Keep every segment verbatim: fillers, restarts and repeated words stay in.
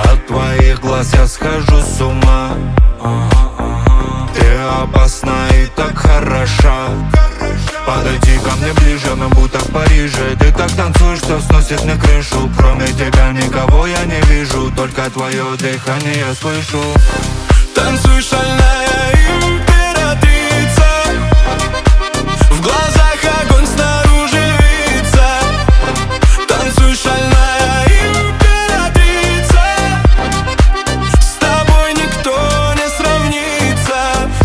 От твоих глаз я схожу с ума. Ты опасна и так хороша. Подойди ко мне ближе, мы будто в Париже. Ты так танцуешь, что сносит мне крышу. Кроме тебя никого я не вижу, только твое дыхание я слышу. Танцуй, шальная императрица, в глазах огонь, снаружи львица. Танцуй, шальная императрица, с тобой никто не сравнится.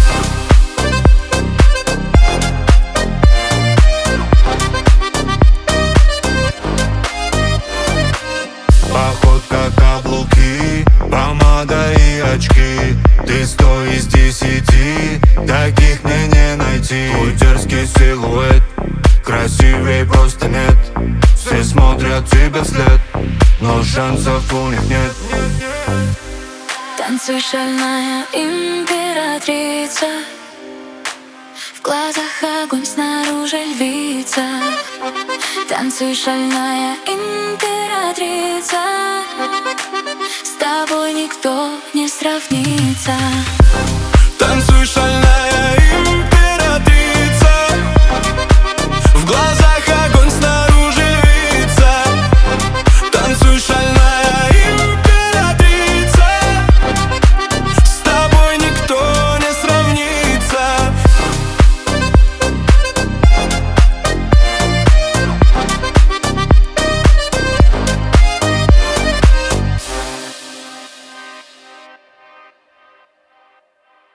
Походка, каблуки, помада и очки. Ты сто из десяти, таких мне не найти. Твой дерзкий силуэт, красивей просто нет. Все смотрят тебе вслед, но шансов у них нет. Танцуй, шальная императрица, в глазах огонь, снаружи львица. Танцуй, шальная императрица, с тобой никто не сравнится.